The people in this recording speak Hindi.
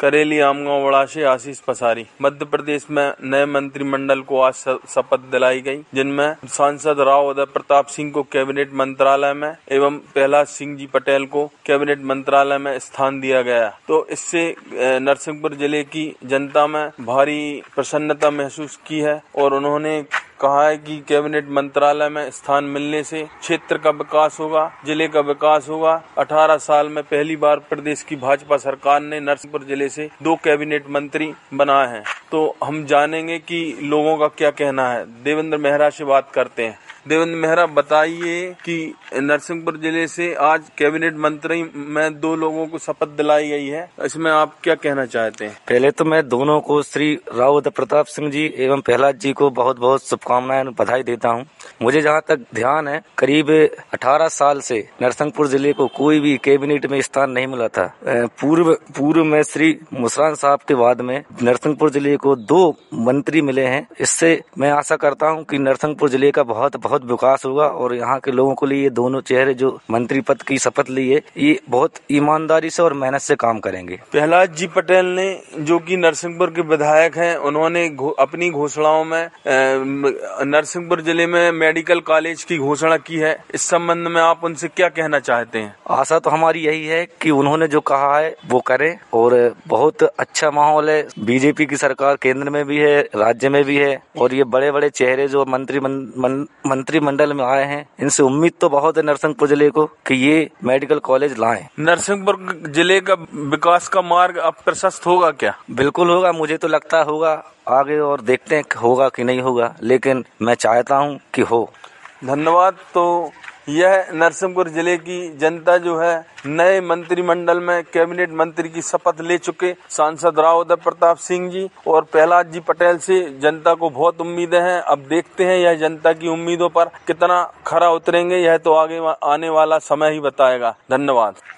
करेली आमगांव वड़ा से आशीष पसारी। मध्य प्रदेश में नए मंत्रिमंडल को आज शपथ दिलाई गई, जिनमें सांसद राव उदय प्रताप सिंह को कैबिनेट मंत्रालय में एवं प्रहलाद सिंह जी पटेल को कैबिनेट मंत्रालय में स्थान दिया गया। तो इससे नरसिंहपुर जिले की जनता में भारी प्रसन्नता महसूस की है और उन्होंने कहा है कि कैबिनेट मंत्रालय में स्थान मिलने से क्षेत्र का विकास होगा, जिले का विकास होगा। 18 साल में पहली बार प्रदेश की भाजपा सरकार ने नरसिंहपुर जिले से 2 कैबिनेट मंत्री बनाए हैं। तो हम जानेंगे कि लोगों का क्या कहना है। देवेंद्र मेहरा से बात करते हैं। देवेंद्र मेहरा, बताइए कि नरसिंहपुर जिले से आज कैबिनेट मंत्री में 2 लोगों को शपथ दिलाई गई है, इसमें आप क्या कहना चाहते हैं? पहले तो मैं दोनों को श्री राव उदय प्रताप सिंह जी एवं प्रहलाद जी को बहुत बहुत शुभकामनाएं बधाई देता हूं। मुझे जहां तक ध्यान है, करीब 18 साल से नरसिंहपुर जिले को कोई भी कैबिनेट में स्थान नहीं मिला था। पूर्व में श्री मुसरान साहब के बाद में नरसिंहपुर जिले को 2 मंत्री मिले हैं। इससे मैं आशा करता हूं कि नरसिंहपुर जिले का बहुत विकास होगा और यहाँ के लोगों के लिए दोनों चेहरे जो मंत्री पद की शपथ लिए, ये बहुत ईमानदारी से और मेहनत से काम करेंगे। प्रहलाद जी पटेल ने, जो कि नरसिंहपुर के विधायक हैं, उन्होंने अपनी घोषणाओं में नरसिंहपुर जिले में मेडिकल कॉलेज की घोषणा की है। इस संबंध में आप उनसे क्या कहना चाहते हैं? आशा तो हमारी यही है कि उन्होंने जो कहा है वो करें और बहुत अच्छा माहौल है। बीजेपी की सरकार केंद्र में भी है, राज्य में भी है और ये बड़े बड़े चेहरे जो मंत्रिमंडल में आए हैं, इनसे उम्मीद तो बहुत है नरसिंहपुर जिले को कि ये मेडिकल कॉलेज लाएं। नरसिंहपुर जिले का विकास का मार्ग अब प्रशस्त होगा क्या? बिल्कुल होगा, मुझे तो लगता होगा। आगे और देखते हैं होगा कि नहीं होगा, लेकिन मैं चाहता हूं कि हो। धन्यवाद। तो यह नरसिंहपुर जिले की जनता जो है नए मंत्रिमंडल में कैबिनेट मंत्री की शपथ ले चुके सांसद राव उदय प्रताप सिंह जी और प्रहलाद जी पटेल से जनता को बहुत उम्मीदें हैं। अब देखते हैं यह जनता की उम्मीदों पर कितना खरा उतरेंगे, यह तो आगे आने वाला समय ही बताएगा। धन्यवाद।